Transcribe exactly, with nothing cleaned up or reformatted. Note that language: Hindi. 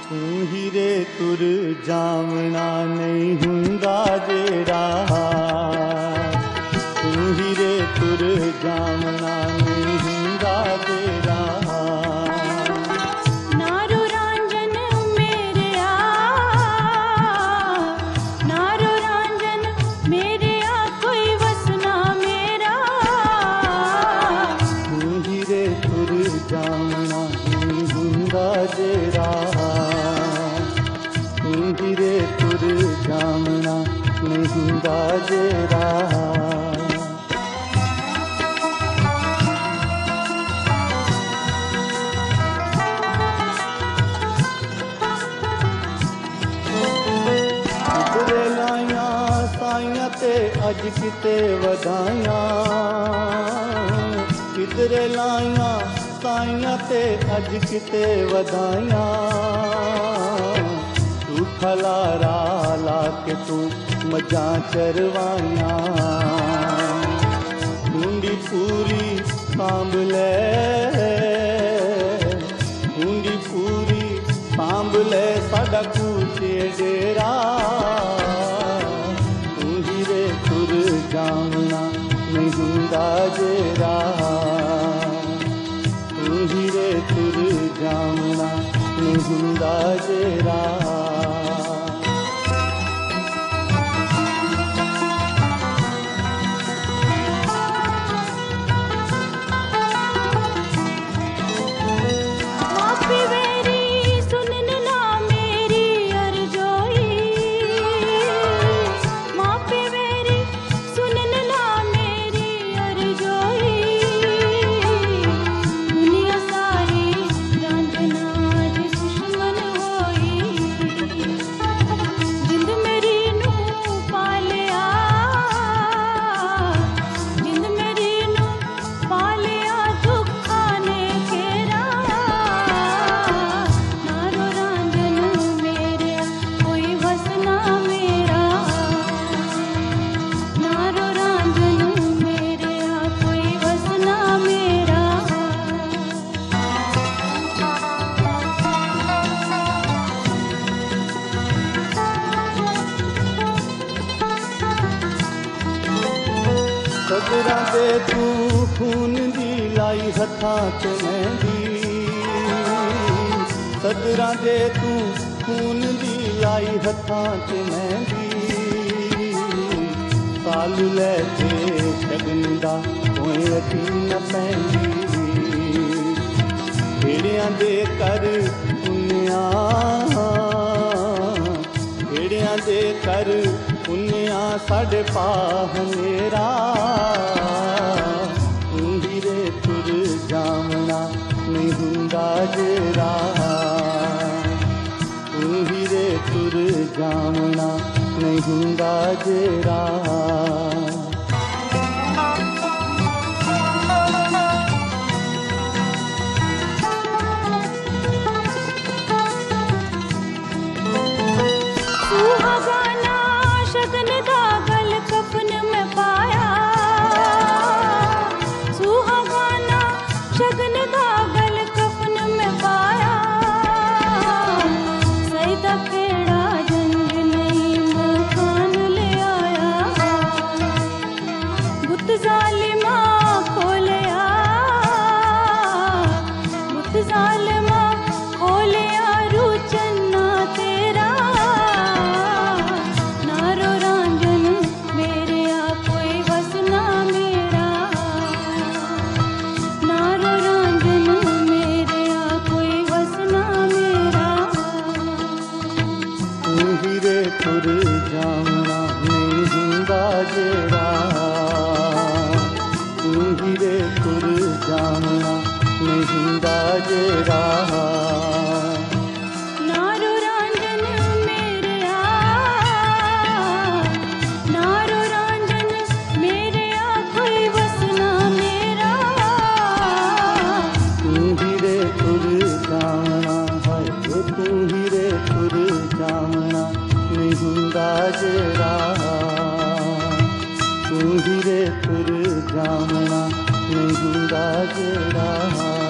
ਤੂੰ ਹੀਰੇ ਤੁਰ ਜਾਵਣਾ ਨਹੀਂ ਹੁੰਦਾ ਜਿਹੜਾ, ਤੂੰ ਹੀਰੇ ਤੁਰ ਜਾਵਣਾ ਨਹੀਂ ਹੁੰਦਾ ਜਿਹੜਾ। नारो रांझन मेरेया, नारो रांझन मेरेया कोई वसना मेरा। तू हीरे तुर जावना नहीं हुंदा जेड़ा, तू हीरे तुर जावना नहीं हुंदा जेड़ा। ते अज किते वधाइयां, किधरे लाइयां साइयां ते अज किते वधाइयां। तू खलारा ला के तू मजा चरवाइयां, ढूंढी पूरी सांभ ले, ढूंढी पूरी सांभ ले साडा कूचे डेरा। जावना नहीं हुंदा जेड़ा, तू हीरे तुर जावना नहीं हुंदा जेड़ा। सदरां दे तू खून दी लाई हत्थां ते मेहंदी, सदरां दे तू खून दी लाई हत्थां ते मेहंदी। साल लै के शगन दा कोई अठी न पैंदी, भेड़ियां दे कर पुन्निया, भेड़ियां दे कर पुन्निया साढ़े पाह मेरा। तू हीरे तुर जावना नहीं हुंदा जेड़ा, तू हीरे तुर जावना नहीं हुंदा जेड़ा। शगन दा गल कफन में पाया, सुहागाना शगन दा गल कफन में पाया। सईदा खेड़ा जंग नहीं मकान ले आया, बुत जालिमा खोलिया, बुत जालिमा खोलिया रूचन्ना तेरा। तुर जावना नहीं हुंदा जेड़ा, तू हीरे तुर जावना नहीं हुंदा जेड़ा। नारो रांझन मेरेया, नारो रांझन मेरेया कोई वसना मेरा। तू हीरे तुर जावना है, तू हीरे तुर जावना नहीं हुंदा जेड़ा, तू हीरे तुर जावना नहीं हुंदा जेड़ा।